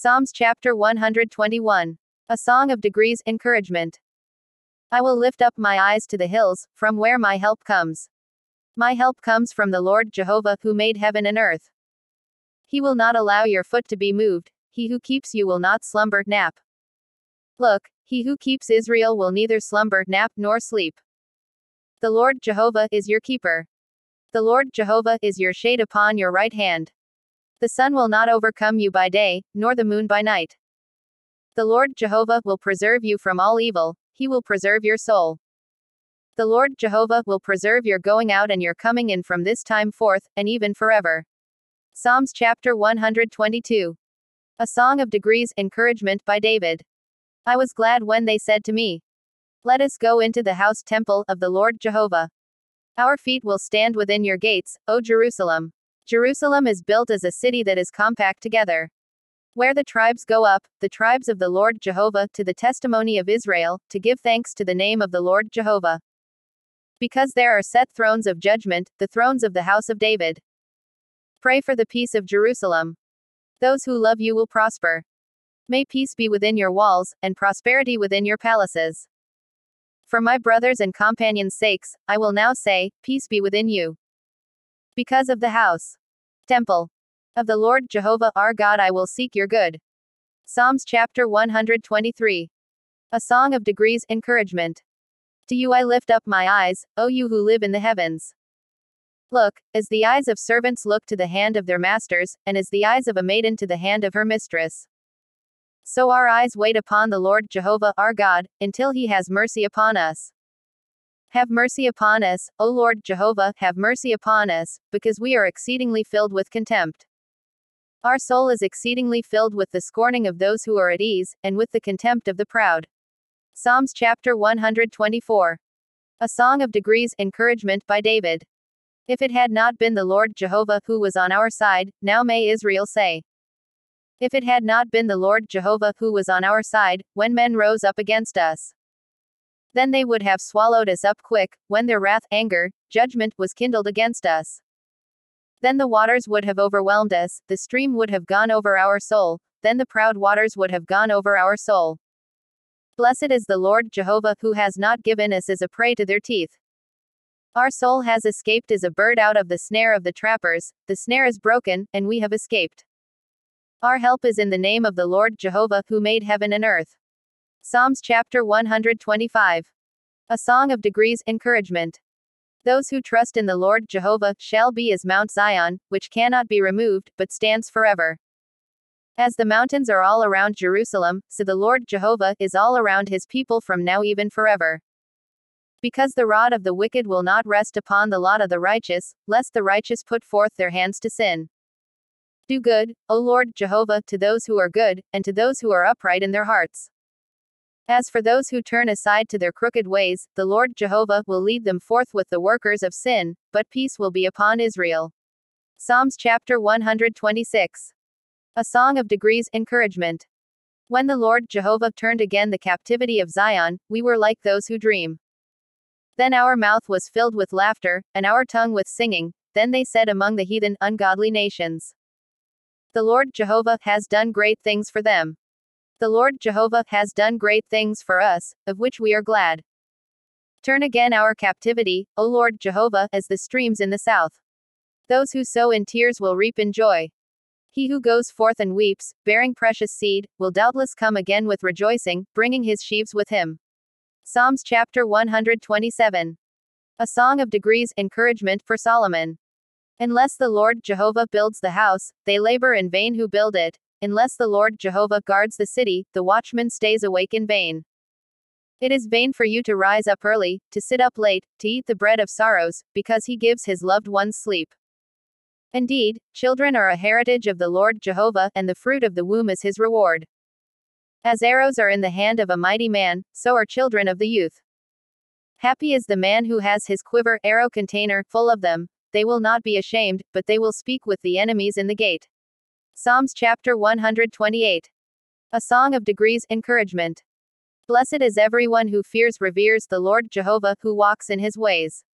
Psalms chapter 121. A song of degrees, encouragement. I will lift up my eyes to the hills, from where my help comes. My help comes from the Lord Jehovah, who made heaven and earth. He will not allow your foot to be moved. He who keeps you will not slumber, nap. Look, he who keeps Israel will neither slumber, nap, nor sleep. The Lord Jehovah is your keeper. The Lord Jehovah is your shade upon your right hand. The sun will not overcome you by day, nor the moon by night. The Lord Jehovah will preserve you from all evil. He will preserve your soul. The Lord Jehovah will preserve your going out and your coming in from this time forth, and even forever. Psalms chapter 122. A song of degrees, encouragement by David. I was glad when they said to me, let us go into the house temple of the Lord Jehovah. Our feet will stand within your gates, O Jerusalem. Jerusalem is built as a city that is compact together. Where the tribes go up, the tribes of the Lord Jehovah, to the testimony of Israel, to give thanks to the name of the Lord Jehovah. Because there are set thrones of judgment, the thrones of the house of David. Pray for the peace of Jerusalem. Those who love you will prosper. May peace be within your walls, and prosperity within your palaces. For my brothers and companions' sakes, I will now say, peace be within you. Because of the house, temple of the Lord Jehovah our God, I will seek your good. Psalms chapter 123. A song of degrees, encouragement. To you I lift up my eyes, O you who live in the heavens. Look, as the eyes of servants look to the hand of their masters, and as the eyes of a maiden to the hand of her mistress. So our eyes wait upon the Lord Jehovah our God, until he has mercy upon us. Have mercy upon us, O Lord Jehovah, have mercy upon us, because we are exceedingly filled with contempt. Our soul is exceedingly filled with the scorning of those who are at ease, and with the contempt of the proud. Psalms chapter 124. A song of degrees, encouragement by David. If it had not been the Lord Jehovah who was on our side, now may Israel say. If it had not been the Lord Jehovah who was on our side, when men rose up against us. Then they would have swallowed us up quick, when their wrath, anger, judgment was kindled against us. Then the waters would have overwhelmed us, the stream would have gone over our soul, then the proud waters would have gone over our soul. Blessed is the Lord Jehovah who has not given us as a prey to their teeth. Our soul has escaped as a bird out of the snare of the trappers, the snare is broken, and we have escaped. Our help is in the name of the Lord Jehovah who made heaven and earth. Psalms chapter 125. A song of degrees, encouragement. Those who trust in the Lord Jehovah shall be as Mount Zion, which cannot be removed, but stands forever. As the mountains are all around Jerusalem, so the Lord Jehovah is all around his people from now even forever. Because the rod of the wicked will not rest upon the lot of the righteous, lest the righteous put forth their hands to sin. Do good, O Lord Jehovah, to those who are good, and to those who are upright in their hearts. As for those who turn aside to their crooked ways, the Lord Jehovah will lead them forth with the workers of sin, but peace will be upon Israel. Psalms chapter 126. A song of degrees, encouragement. When the Lord Jehovah turned again the captivity of Zion, we were like those who dream. Then our mouth was filled with laughter, and our tongue with singing, then they said among the heathen, ungodly nations. The Lord Jehovah has done great things for them. The Lord Jehovah has done great things for us, of which we are glad. Turn again our captivity, O Lord Jehovah, as the streams in the south. Those who sow in tears will reap in joy. He who goes forth and weeps, bearing precious seed, will doubtless come again with rejoicing, bringing his sheaves with him. Psalms chapter 127. A song of degrees, encouragement for Solomon. Unless the Lord Jehovah builds the house, they labor in vain who build it. Unless the Lord Jehovah guards the city, the watchman stays awake in vain. It is vain for you to rise up early, to sit up late, to eat the bread of sorrows, because he gives his loved ones sleep. Indeed, children are a heritage of the Lord Jehovah, and the fruit of the womb is his reward. As arrows are in the hand of a mighty man, so are children of the youth. Happy is the man who has his quiver, arrow container, full of them. They will not be ashamed, but they will speak with the enemies in the gate. Psalms chapter 128. A song of degrees, encouragement. Blessed is everyone who reveres the Lord Jehovah, who walks in his ways.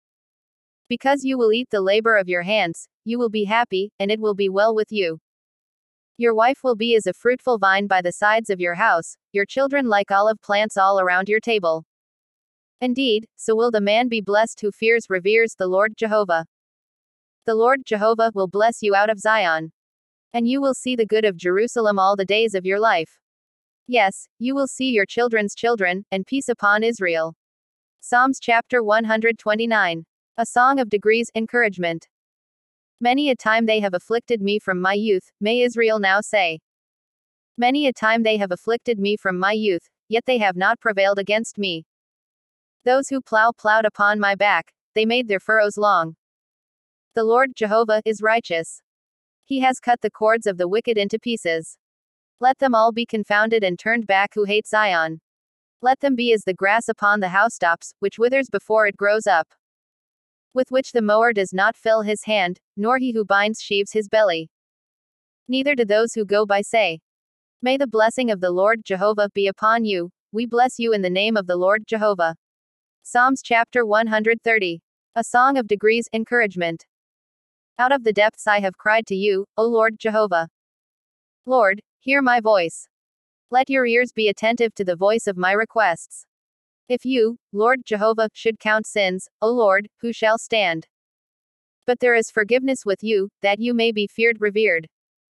Because you will eat the labor of your hands, you will be happy, and it will be well with you. Your wife will be as a fruitful vine by the sides of your house, your children like olive plants all around your table. Indeed, so will the man be blessed who reveres the Lord Jehovah. The Lord Jehovah will bless you out of Zion. And you will see the good of Jerusalem all the days of your life. Yes, you will see your children's children, and peace upon Israel. Psalms chapter 129. A song of degrees, encouragement. Many a time they have afflicted me from my youth, may Israel now say. Many a time they have afflicted me from my youth, yet they have not prevailed against me. Those who plowed upon my back, they made their furrows long. The Lord Jehovah is righteous. He has cut the cords of the wicked into pieces. Let them all be confounded and turned back who hate Zion. Let them be as the grass upon the housetops, which withers before it grows up. With which the mower does not fill his hand, nor he who binds sheaves his belly. Neither do those who go by say, may the blessing of the Lord Jehovah be upon you, we bless you in the name of the Lord Jehovah. Psalms chapter 130. A song of degrees, encouragement. Out of the depths I have cried to you, O Lord Jehovah. Lord, hear my voice. Let your ears be attentive to the voice of my requests. If you, Lord Jehovah, should count sins, O Lord, who shall stand? But there is forgiveness with you, that you may be feared, revered.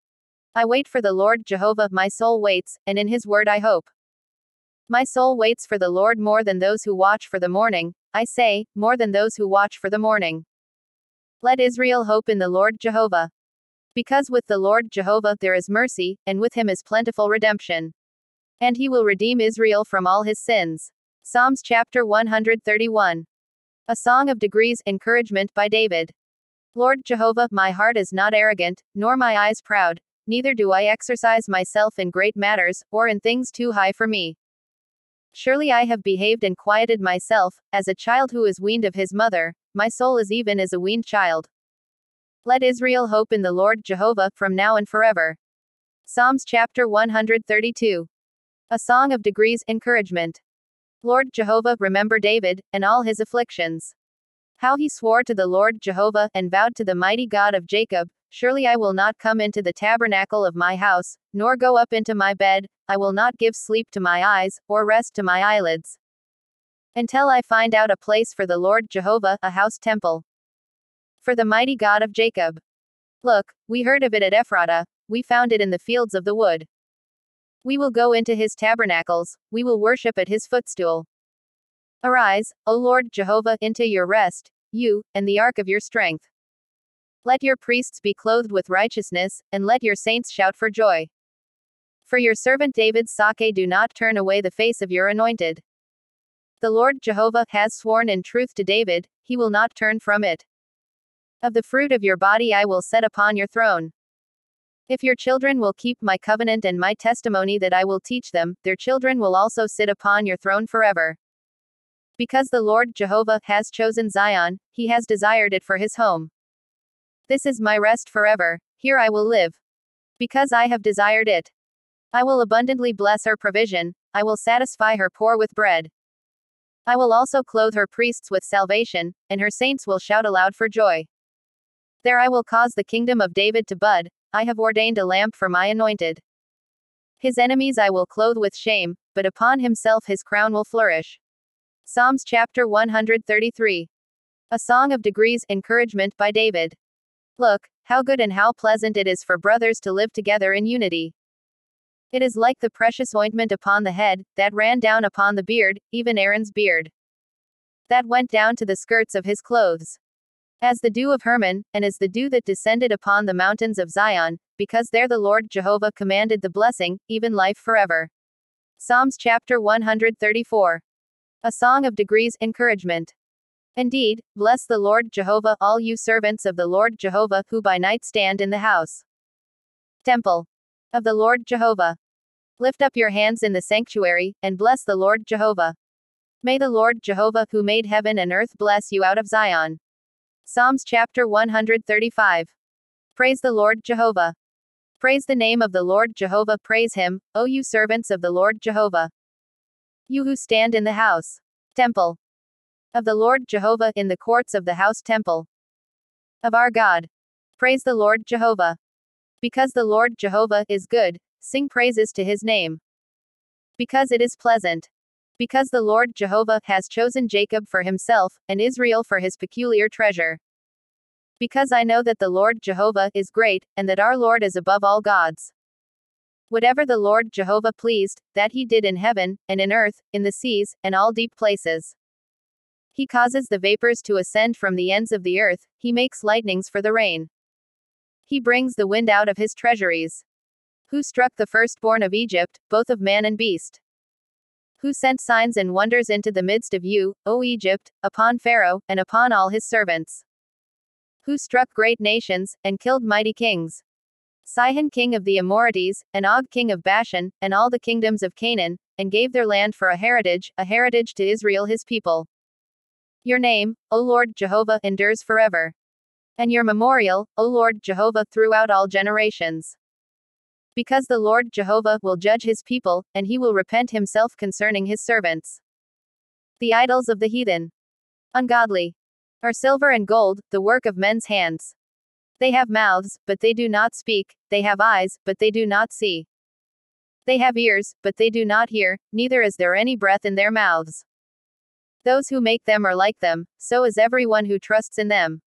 I wait for the Lord Jehovah, my soul waits, and in his word I hope. My soul waits for the Lord more than those who watch for the morning, I say, more than those who watch for the morning. Let Israel hope in the Lord Jehovah. Because with the Lord Jehovah there is mercy, and with him is plentiful redemption. And he will redeem Israel from all his sins. Psalms chapter 131. A song of degrees, encouragement by David. Lord Jehovah, my heart is not arrogant, nor my eyes proud, neither do I exercise myself in great matters, or in things too high for me. Surely I have behaved and quieted myself, as a child who is weaned of his mother, my soul is even as a weaned child. Let Israel hope in the Lord Jehovah, from now and forever. Psalms chapter 132. A song of degrees, encouragement. Lord Jehovah, remember David, and all his afflictions. How he swore to the Lord Jehovah, and vowed to the mighty God of Jacob, surely I will not come into the tabernacle of my house, nor go up into my bed, I will not give sleep to my eyes, or rest to my eyelids. Until I find out a place for the Lord Jehovah, a house temple. For the mighty God of Jacob. Look, we heard of it at Ephrata, we found it in the fields of the wood. We will go into his tabernacles, we will worship at his footstool. Arise, O Lord Jehovah, into your rest, you, and the ark of your strength. Let your priests be clothed with righteousness, and let your saints shout for joy. For your servant David's sake, do not turn away the face of your anointed. The Lord Jehovah has sworn in truth to David, he will not turn from it. Of the fruit of your body I will set upon your throne. If your children will keep my covenant and my testimony that I will teach them, their children will also sit upon your throne forever. Because the Lord Jehovah has chosen Zion, he has desired it for his home. This is my rest forever, here I will live. Because I have desired it. I will abundantly bless her provision, I will satisfy her poor with bread. I will also clothe her priests with salvation, and her saints will shout aloud for joy. There I will cause the kingdom of David to bud, I have ordained a lamp for my anointed. His enemies I will clothe with shame, but upon himself his crown will flourish. Psalms chapter 133. A song of degrees, encouragement by David. Look, how good and how pleasant it is for brothers to live together in unity. It is like the precious ointment upon the head, that ran down upon the beard, even Aaron's beard. That went down to the skirts of his clothes. As the dew of Hermon, and as the dew that descended upon the mountains of Zion, because there the Lord Jehovah commanded the blessing, even life forever. Psalms chapter 134. A song of degrees, encouragement. Indeed, bless the Lord Jehovah, all you servants of the Lord Jehovah, who by night stand in the house. Temple of the Lord Jehovah. Lift up your hands in the sanctuary, and bless the Lord Jehovah. May the Lord Jehovah, who made heaven and earth, bless you out of Zion. Psalms chapter 135. Praise the Lord Jehovah. Praise the name of the Lord Jehovah, praise him, O you servants of the Lord Jehovah. You who stand in the house. Temple of the Lord Jehovah, in the courts of the house temple of our God. Praise the Lord Jehovah. Because the Lord Jehovah is good, sing praises to his name. Because it is pleasant. Because the Lord Jehovah has chosen Jacob for himself, and Israel for his peculiar treasure. Because I know that the Lord Jehovah is great, and that our Lord is above all gods. Whatever the Lord Jehovah pleased, that he did in heaven, and in earth, in the seas, and all deep places. He causes the vapors to ascend from the ends of the earth, he makes lightnings for the rain. He brings the wind out of his treasuries. Who struck the firstborn of Egypt, both of man and beast? Who sent signs and wonders into the midst of you, O Egypt, upon Pharaoh, and upon all his servants? Who struck great nations, and killed mighty kings? Sihon king of the Amorites, and Og king of Bashan, and all the kingdoms of Canaan, and gave their land for a heritage to Israel his people. Your name, O Lord Jehovah, endures forever. And your memorial, O Lord Jehovah, throughout all generations. Because the Lord Jehovah will judge his people, and he will repent himself concerning his servants. The idols of the heathen. Ungodly. Are silver and gold, the work of men's hands. They have mouths, but they do not speak, they have eyes, but they do not see. They have ears, but they do not hear, neither is there any breath in their mouths. Those who make them are like them, so is everyone who trusts in them.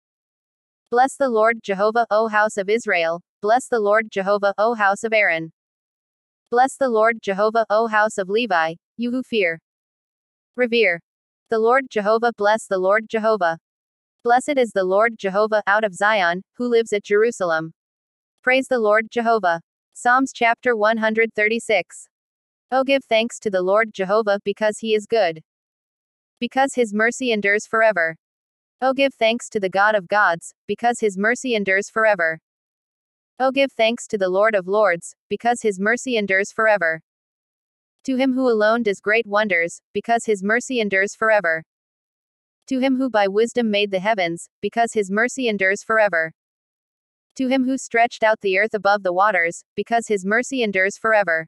Bless the Lord Jehovah, O house of Israel, bless the Lord Jehovah, O house of Aaron. Bless the Lord Jehovah, O house of Levi, you who fear. Revere the Lord Jehovah, bless the Lord Jehovah. Blessed is the Lord Jehovah out of Zion, who lives at Jerusalem. Praise the Lord Jehovah. Psalms chapter 136. Oh, give thanks to the Lord Jehovah because he is good. Because his mercy endures forever. Oh, give thanks to the God of gods, because his mercy endures forever. Oh, give thanks to the Lord of lords, because his mercy endures forever. To him who alone does great wonders, because his mercy endures forever. To him who by wisdom made the heavens, because his mercy endures forever. To him who stretched out the earth above the waters, because his mercy endures forever.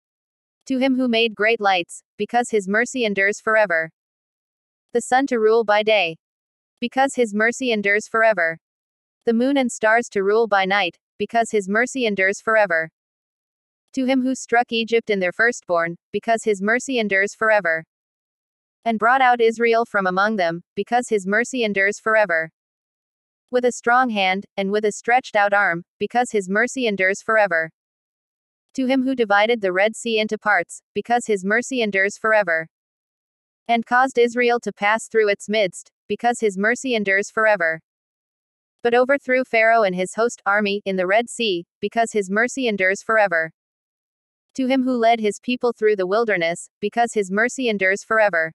To him who made great lights, because his mercy endures forever. The sun to rule by day, because his mercy endures forever. The moon and stars to rule by night, because his mercy endures forever. To him who struck Egypt in their firstborn, because his mercy endures forever. And brought out Israel from among them, because his mercy endures forever. With a strong hand, and with a stretched out arm, because his mercy endures forever. To him who divided the Red Sea into parts, because his mercy endures forever. And caused Israel to pass through its midst, because his mercy endures forever. But overthrew Pharaoh and his host army in the Red Sea, because his mercy endures forever. To him who led his people through the wilderness, because his mercy endures forever.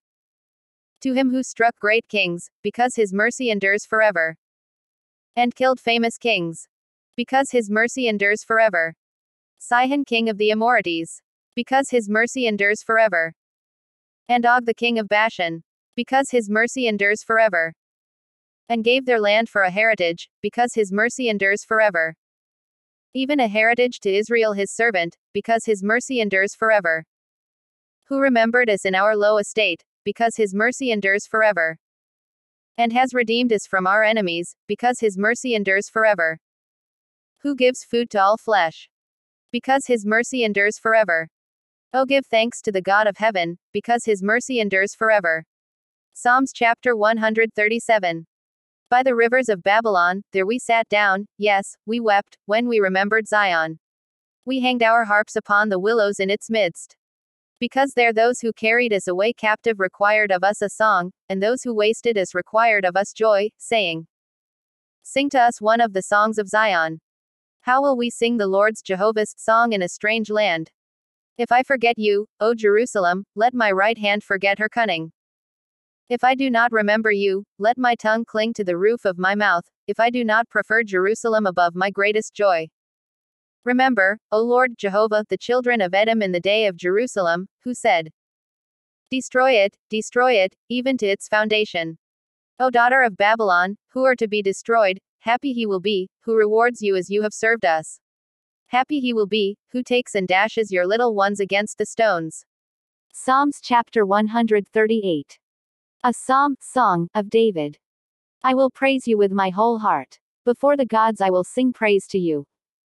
To him who struck great kings, because his mercy endures forever. And killed famous kings, because his mercy endures forever. Sihon king of the Amorites, because his mercy endures forever. And Og the king of Bashan, because his mercy endures forever. And gave their land for a heritage, because his mercy endures forever. Even a heritage to Israel his servant, because his mercy endures forever. Who remembered us in our low estate, because his mercy endures forever. And has redeemed us from our enemies, because his mercy endures forever. Who gives food to all flesh, because his mercy endures forever. Oh, give thanks to the God of heaven, because his mercy endures forever. Psalms chapter 137. By the rivers of Babylon, there we sat down, yes, we wept, when we remembered Zion. We hanged our harps upon the willows in its midst. Because there those who carried us away captive required of us a song, and those who wasted us required of us joy, saying, Sing to us one of the songs of Zion. How will we sing the Lord's Jehovah's song in a strange land? If I forget you, O Jerusalem, let my right hand forget her cunning. If I do not remember you, let my tongue cling to the roof of my mouth, if I do not prefer Jerusalem above my greatest joy. Remember, O Lord Jehovah, the children of Edom in the day of Jerusalem, who said, destroy it, even to its foundation. O daughter of Babylon, who are to be destroyed, happy he will be, who rewards you as you have served us. Happy he will be, who takes and dashes your little ones against the stones. Psalms chapter 138. A psalm, song, of David. I will praise you with my whole heart. Before the gods I will sing praise to you.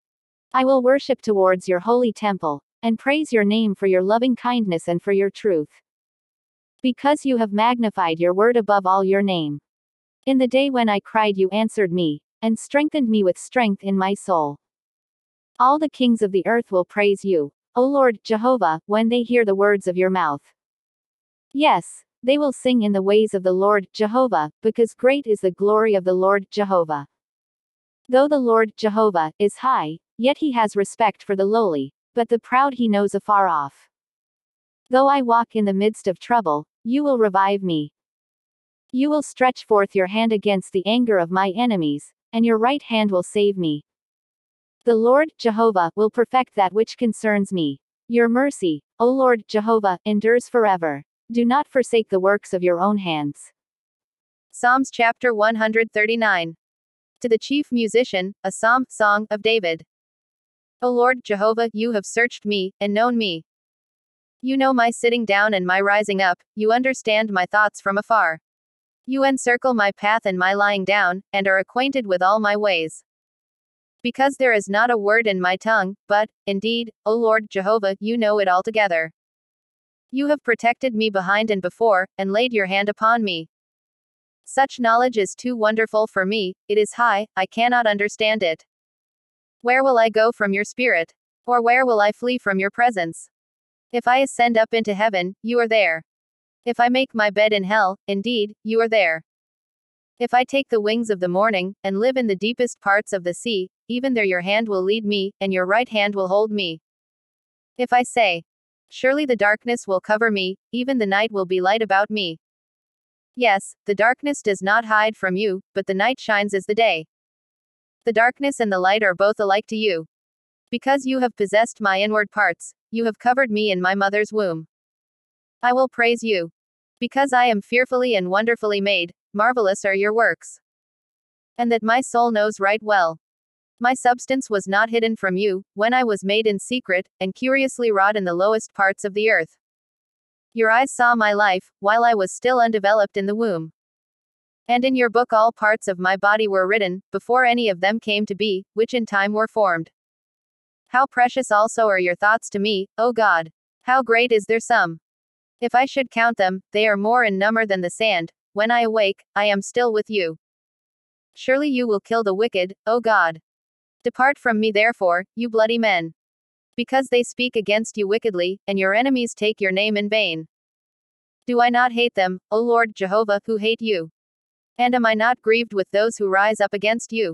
I will worship towards your holy temple, and praise your name for your loving kindness and for your truth. Because you have magnified your word above all your name. In the day when I cried, you answered me, and strengthened me with strength in my soul. All the kings of the earth will praise you, O Lord Jehovah, when they hear the words of your mouth. Yes, they will sing in the ways of the Lord Jehovah, because great is the glory of the Lord Jehovah. Though the Lord Jehovah is high, yet he has respect for the lowly, but the proud he knows afar off. Though I walk in the midst of trouble, you will revive me. You will stretch forth your hand against the anger of my enemies, and your right hand will save me. The Lord Jehovah will perfect that which concerns me. Your mercy, O Lord Jehovah, endures forever. Do not forsake the works of your own hands. Psalms chapter 139. To the chief musician, a psalm, song of David. O Lord Jehovah, you have searched me, and known me. You know my sitting down and my rising up, you understand my thoughts from afar. You encircle my path and my lying down, and are acquainted with all my ways. Because there is not a word in my tongue, but, indeed, O Lord Jehovah, you know it altogether. You have protected me behind and before, and laid your hand upon me. Such knowledge is too wonderful for me, it is high, I cannot understand it. Where will I go from your spirit? Or where will I flee from your presence? If I ascend up into heaven, you are there. If I make my bed in hell, indeed, you are there. If I take the wings of the morning, and live in the deepest parts of the sea, even there your hand will lead me, and your right hand will hold me. If I say, surely the darkness will cover me, even the night will be light about me. Yes, the darkness does not hide from you, but the night shines as the day. The darkness and the light are both alike to you. Because you have possessed my inward parts, you have covered me in my mother's womb. I will praise you. Because I am fearfully and wonderfully made, marvelous are your works. And that my soul knows right well. My substance was not hidden from you, when I was made in secret, and curiously wrought in the lowest parts of the earth. Your eyes saw my life, while I was still undeveloped in the womb. And in your book all parts of my body were written, before any of them came to be, which in time were formed. How precious also are your thoughts to me, O God! How great is their sum! If I should count them, they are more in number than the sand. When I awake, I am still with you. Surely you will kill the wicked, O God. Depart from me therefore, you bloody men. Because they speak against you wickedly, and your enemies take your name in vain. Do I not hate them, O Lord Jehovah, who hate you? And am I not grieved with those who rise up against you?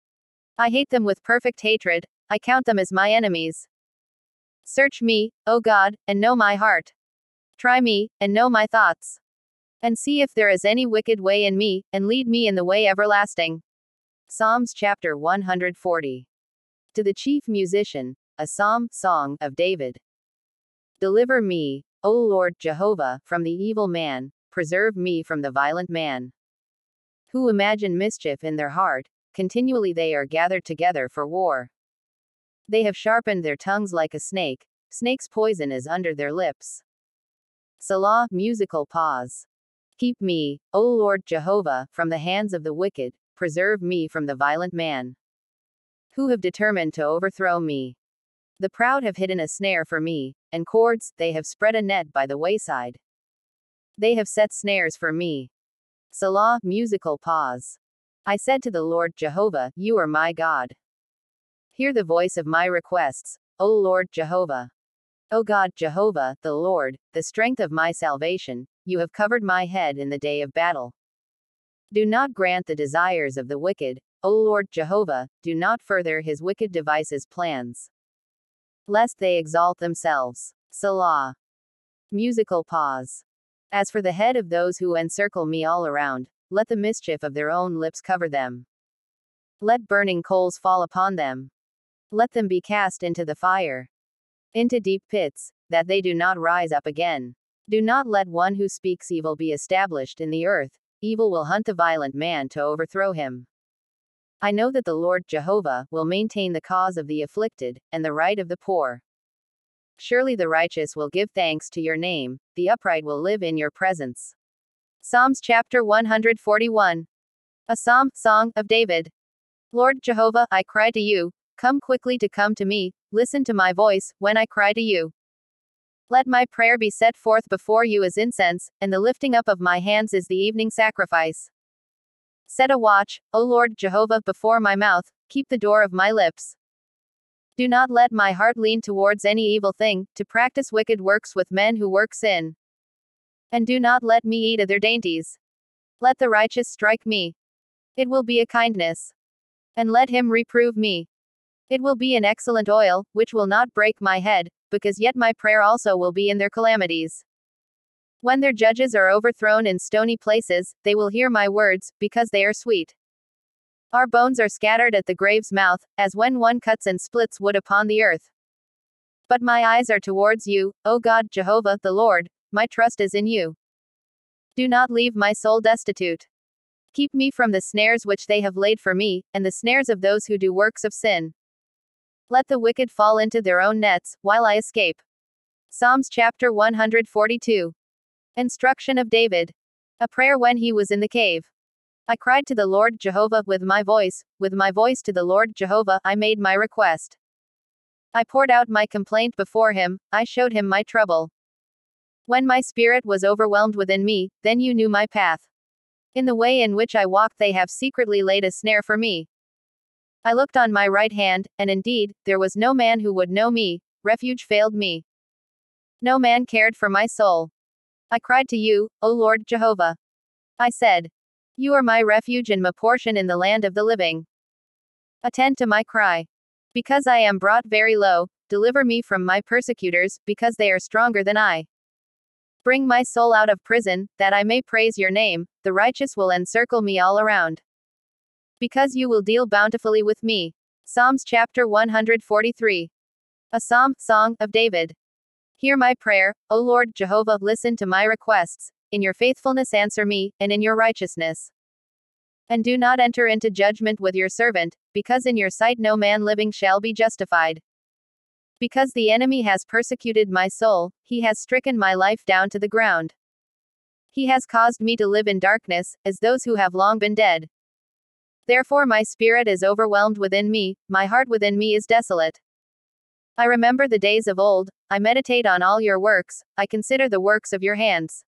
I hate them with perfect hatred, I count them as my enemies. Search me, O God, and know my heart. Try me, and know my thoughts. And see if there is any wicked way in me, and lead me in the way everlasting. Psalms chapter 140. To the chief musician, a psalm, song of David. Deliver me, O Lord Jehovah, from the evil man, preserve me from the violent man. Who imagine mischief in their heart, continually they are gathered together for war. They have sharpened their tongues like a snake, snake's poison is under their lips. Selah, musical pause. Keep me, O Lord Jehovah, from the hands of the wicked, preserve me from the violent man. Who have determined to overthrow me. The proud have hidden a snare for me, and cords, they have spread a net by the wayside. They have set snares for me. Selah, musical pause. I said to the Lord Jehovah, you are my God. Hear the voice of my requests, O Lord Jehovah. O God Jehovah, the Lord, the strength of my salvation, you have covered my head in the day of battle. Do not grant the desires of the wicked, O Lord Jehovah, do not further his wicked devices plans. Lest they exalt themselves. Selah. Musical pause. As for the head of those who encircle me all around, let the mischief of their own lips cover them. Let burning coals fall upon them. Let them be cast into the fire. Into deep pits, that they do not rise up again. Do not let one who speaks evil be established in the earth, evil will hunt the violent man to overthrow him. I know that the Lord Jehovah will maintain the cause of the afflicted, and the right of the poor. Surely the righteous will give thanks to your name, the upright will live in your presence. Psalms chapter 141. A psalm, song of David. Lord Jehovah, I cry to you, come quickly to me, listen to my voice, when I cry to you. Let my prayer be set forth before you as incense, and the lifting up of my hands is the evening sacrifice. Set a watch, O Lord Jehovah, before my mouth, keep the door of my lips. Do not let my heart lean towards any evil thing, to practice wicked works with men who work sin. And do not let me eat of their dainties. Let the righteous strike me. It will be a kindness. And let him reprove me. It will be an excellent oil, which will not break my head, because yet my prayer also will be in their calamities. When their judges are overthrown in stony places, they will hear my words, because they are sweet. Our bones are scattered at the grave's mouth, as when one cuts and splits wood upon the earth. But my eyes are towards you, O God Jehovah the Lord, my trust is in you. Do not leave my soul destitute. Keep me from the snares which they have laid for me, and the snares of those who do works of sin. Let the wicked fall into their own nets, while I escape. Psalms chapter 142. Instruction of David. A prayer when he was in the cave. I cried to the Lord Jehovah with my voice to the Lord Jehovah I made my request. I poured out my complaint before him, I showed him my trouble. When my spirit was overwhelmed within me, then you knew my path. In the way in which I walked they have secretly laid a snare for me. I looked on my right hand, and indeed, there was no man who would know me, refuge failed me. No man cared for my soul. I cried to you, O Lord Jehovah. I said, you are my refuge and my portion in the land of the living. Attend to my cry. Because I am brought very low, deliver me from my persecutors, because they are stronger than I. Bring my soul out of prison, that I may praise your name, the righteous will encircle me all around. Because you will deal bountifully with me. Psalms chapter 143. A psalm, song, of David. Hear my prayer, O Lord Jehovah, listen to my requests, in your faithfulness answer me, and in your righteousness. And do not enter into judgment with your servant, because in your sight no man living shall be justified. Because the enemy has persecuted my soul, he has stricken my life down to the ground. He has caused me to live in darkness, as those who have long been dead. Therefore my spirit is overwhelmed within me, my heart within me is desolate. I remember the days of old, I meditate on all your works, I consider the works of your hands.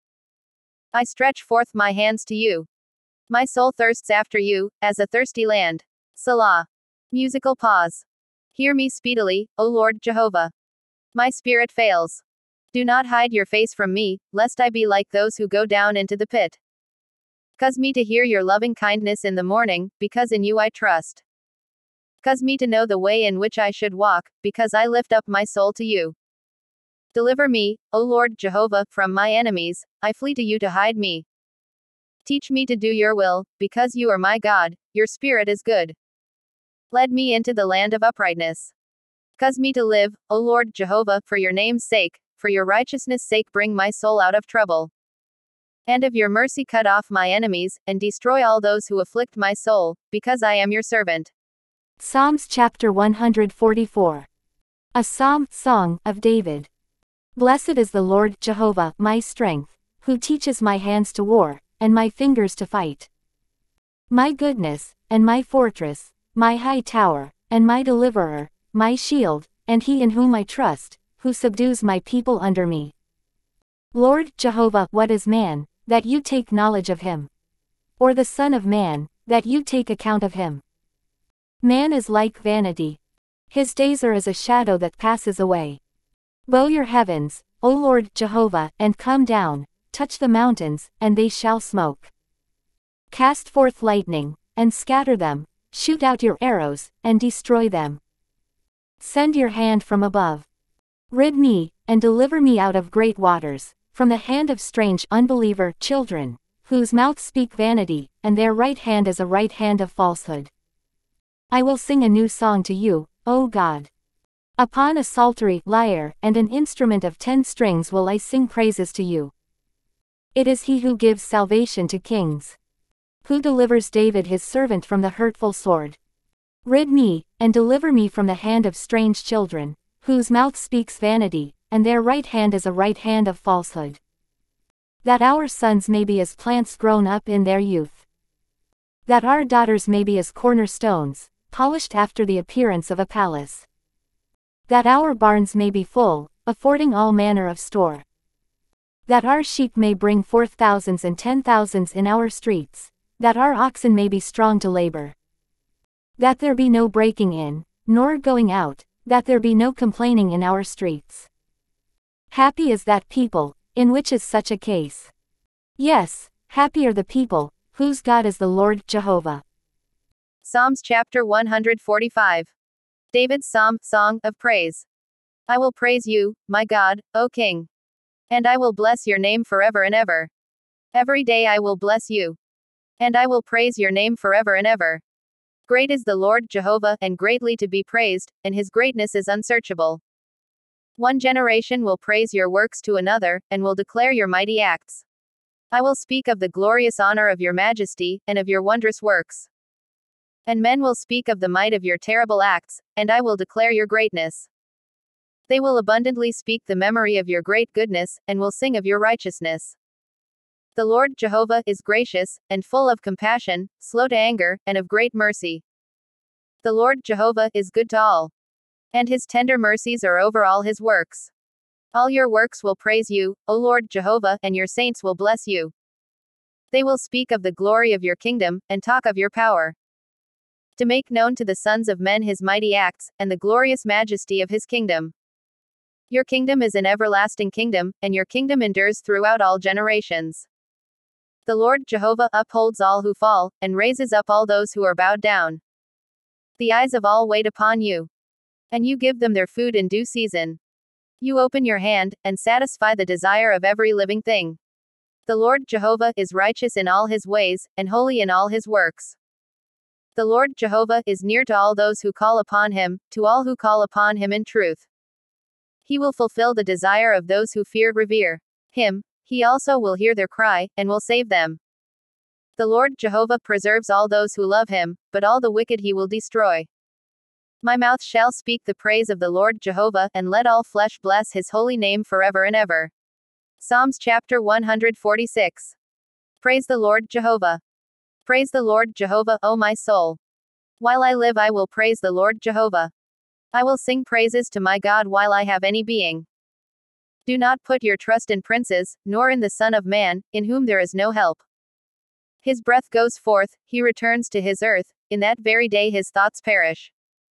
I stretch forth my hands to you. My soul thirsts after you, as a thirsty land. Selah. Musical pause. Hear me speedily, O Lord Jehovah. My spirit fails. Do not hide your face from me, lest I be like those who go down into the pit. Cause me to hear your loving kindness in the morning, because in you I trust. Cause me to know the way in which I should walk, because I lift up my soul to you. Deliver me, O Lord Jehovah, from my enemies, I flee to you to hide me. Teach me to do your will, because you are my God, your spirit is good. Lead me into the land of uprightness. Cause me to live, O Lord Jehovah, for your name's sake, for your righteousness' sake bring my soul out of trouble. And of your mercy cut off my enemies, and destroy all those who afflict my soul, because I am your servant. Psalms chapter 144. A psalm, song, of David. Blessed is the Lord Jehovah, my strength, who teaches my hands to war, and my fingers to fight. My goodness, and my fortress, my high tower, and my deliverer, my shield, and he in whom I trust, who subdues my people under me. Lord Jehovah, what is man, that you take knowledge of him? Or the Son of Man, that you take account of him? Man is like vanity. His days are as a shadow that passes away. Bow your heavens, O Lord Jehovah, and come down, touch the mountains, and they shall smoke. Cast forth lightning, and scatter them, shoot out your arrows, and destroy them. Send your hand from above. Rid me, and deliver me out of great waters, from the hand of strange unbeliever children, whose mouths speak vanity, and their right hand is a right hand of falsehood. I will sing a new song to you, O God. Upon a psaltery, lyre, and an instrument of 10 strings will I sing praises to you. It is he who gives salvation to kings, who delivers David his servant from the hurtful sword. Rid me, and deliver me from the hand of strange children, whose mouth speaks vanity, and their right hand is a right hand of falsehood. That our sons may be as plants grown up in their youth. That our daughters may be as cornerstones, polished after the appearance of a palace. That our barns may be full, affording all manner of store. That our sheep may bring forth thousands and 10,000s in our streets, that our oxen may be strong to labor. That there be no breaking in, nor going out, that there be no complaining in our streets. Happy is that people, in which is such a case. Yes, happy are the people, whose God is the Lord Jehovah. Psalms chapter 145. David's Psalm, Song of Praise. I will praise you, my God, O King. And I will bless your name forever and ever. Every day I will bless you. And I will praise your name forever and ever. Great is the Lord Jehovah, and greatly to be praised, and his greatness is unsearchable. One generation will praise your works to another, and will declare your mighty acts. I will speak of the glorious honor of your majesty, and of your wondrous works. And men will speak of the might of your terrible acts, and I will declare your greatness. They will abundantly speak the memory of your great goodness, and will sing of your righteousness. The Lord Jehovah is gracious, and full of compassion, slow to anger, and of great mercy. The Lord Jehovah is good to all. And his tender mercies are over all his works. All your works will praise you, O Lord Jehovah, and your saints will bless you. They will speak of the glory of your kingdom, and talk of your power. To make known to the sons of men his mighty acts, and the glorious majesty of his kingdom. Your kingdom is an everlasting kingdom, and your kingdom endures throughout all generations. The Lord Jehovah upholds all who fall, and raises up all those who are bowed down. The eyes of all wait upon you. And you give them their food in due season. You open your hand, and satisfy the desire of every living thing. The Lord Jehovah is righteous in all his ways, and holy in all his works. The Lord Jehovah is near to all those who call upon him, to all who call upon him in truth. He will fulfill the desire of those who revere him. He also will hear their cry, and will save them. The Lord Jehovah preserves all those who love him, but all the wicked he will destroy. My mouth shall speak the praise of the Lord Jehovah, and let all flesh bless his holy name forever and ever. Psalms chapter 146. Praise the Lord Jehovah. Praise the Lord Jehovah, O my soul. While I live, I will praise the Lord Jehovah. I will sing praises to my God while I have any being. Do not put your trust in princes, nor in the Son of Man, in whom there is no help. His breath goes forth, he returns to his earth, in that very day his thoughts perish.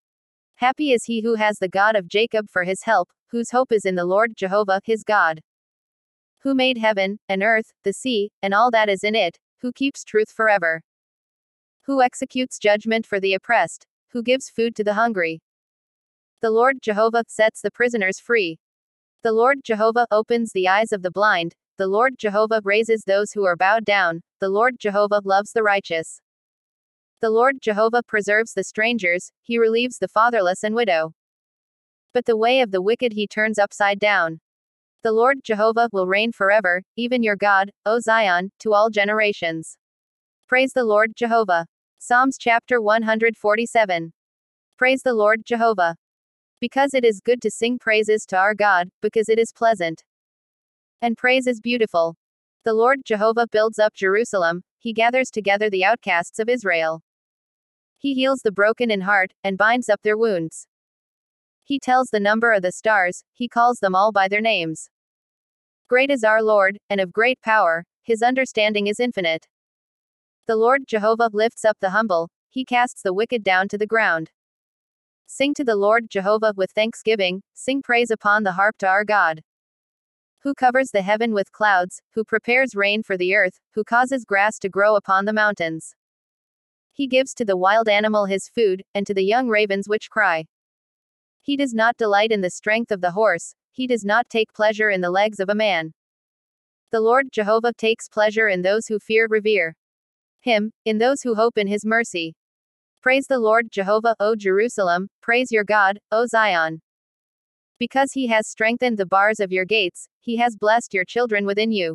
Happy is he who has the God of Jacob for his help, whose hope is in the Lord Jehovah, his God. Who made heaven, and earth, the sea, and all that is in it, who keeps truth forever. Who executes judgment for the oppressed, who gives food to the hungry. The Lord Jehovah sets the prisoners free. The Lord Jehovah opens the eyes of the blind, the Lord Jehovah raises those who are bowed down, the Lord Jehovah loves the righteous. The Lord Jehovah preserves the strangers, he relieves the fatherless and widow. But the way of the wicked he turns upside down. The Lord Jehovah will reign forever, even your God, O Zion, to all generations. Praise the Lord Jehovah. Psalms chapter 147. Praise the Lord Jehovah. Because it is good to sing praises to our God, because it is pleasant. And praise is beautiful. The Lord Jehovah builds up Jerusalem, he gathers together the outcasts of Israel. He heals the broken in heart, and binds up their wounds. He tells the number of the stars, he calls them all by their names. Great is our Lord, and of great power, his understanding is infinite. The Lord Jehovah lifts up the humble, he casts the wicked down to the ground. Sing to the Lord Jehovah with thanksgiving, sing praise upon the harp to our God. Who covers the heaven with clouds, who prepares rain for the earth, who causes grass to grow upon the mountains. He gives to the wild animal his food, and to the young ravens which cry. He does not delight in the strength of the horse, he does not take pleasure in the legs of a man. The Lord Jehovah takes pleasure in those who revere him, in those who hope in his mercy. Praise the Lord Jehovah, O Jerusalem, praise your God, O Zion. Because he has strengthened the bars of your gates, he has blessed your children within you.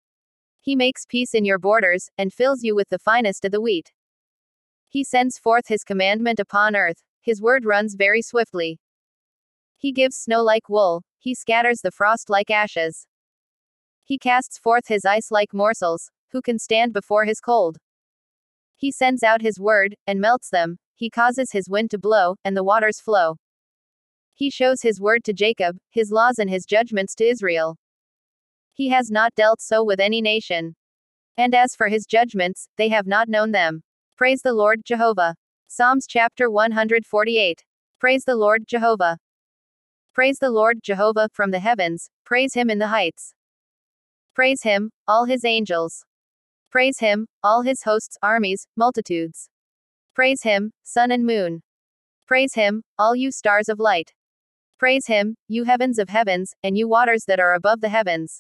He makes peace in your borders, and fills you with the finest of the wheat. He sends forth his commandment upon earth, his word runs very swiftly. He gives snow like wool, he scatters the frost like ashes. He casts forth his ice like morsels, who can stand before his cold? He sends out his word, and melts them, he causes his wind to blow, and the waters flow. He shows his word to Jacob, his laws and his judgments to Israel. He has not dealt so with any nation. And as for his judgments, they have not known them. Praise the Lord Jehovah. Psalms chapter 148. Praise the Lord Jehovah. Praise the Lord Jehovah from the heavens, praise him in the heights. Praise him, all his angels. Praise him, all his hosts, armies, multitudes. Praise him, sun and moon. Praise him, all you stars of light. Praise him, you heavens of heavens, and you waters that are above the heavens.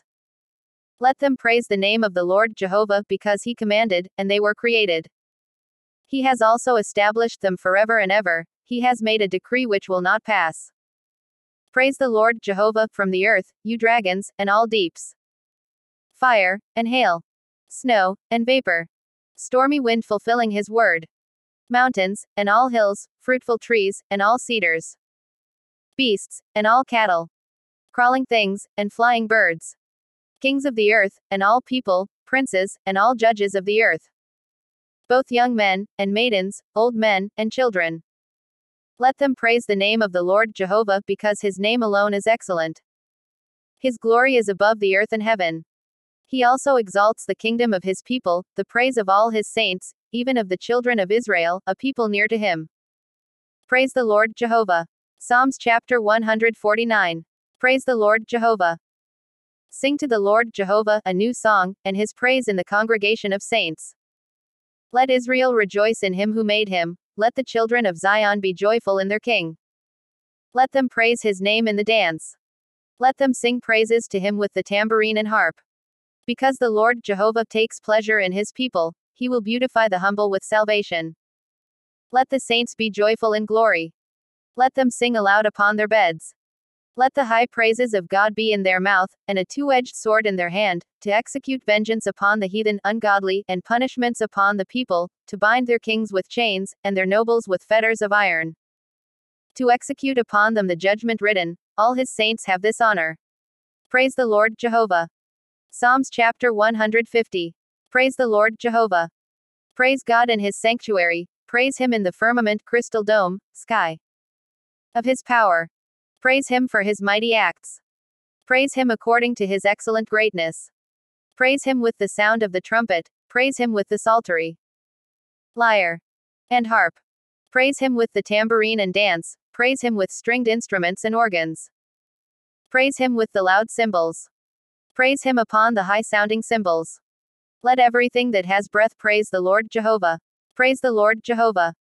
Let them praise the name of the Lord Jehovah, because he commanded, and they were created. He has also established them forever and ever, he has made a decree which will not pass. Praise the Lord Jehovah from the earth, you dragons, and all deeps. Fire, and hail. Snow, and vapor. Stormy wind fulfilling his word. Mountains, and all hills, fruitful trees, and all cedars. Beasts, and all cattle. Crawling things, and flying birds. Kings of the earth, and all people, princes, and all judges of the earth. Both young men, and maidens, old men, and children. Let them praise the name of the Lord Jehovah, because his name alone is excellent. His glory is above the earth and heaven. He also exalts the kingdom of his people, the praise of all his saints, even of the children of Israel, a people near to him. Praise the Lord Jehovah. Psalms chapter 149. Praise the Lord Jehovah. Sing to the Lord Jehovah a new song, and his praise in the congregation of saints. Let Israel rejoice in him who made him. Let the children of Zion be joyful in their king. Let them praise his name in the dance. Let them sing praises to him with the tambourine and harp. Because the Lord Jehovah takes pleasure in his people, he will beautify the humble with salvation. Let the saints be joyful in glory. Let them sing aloud upon their beds. Let the high praises of God be in their mouth, and a two-edged sword in their hand, to execute vengeance upon the heathen, ungodly, and punishments upon the people, to bind their kings with chains, and their nobles with fetters of iron. To execute upon them the judgment written, all his saints have this honor. Praise the Lord Jehovah. Psalms chapter 150. Praise the Lord Jehovah. Praise God in his sanctuary, praise him in the firmament, crystal dome, sky of his power. Praise him for his mighty acts. Praise him according to his excellent greatness. Praise him with the sound of the trumpet, praise him with the psaltery, lyre, and harp. Praise him with the tambourine and dance, praise him with stringed instruments and organs. Praise him with the loud cymbals. Praise him upon the high-sounding cymbals. Let everything that has breath praise the Lord Jehovah. Praise the Lord Jehovah.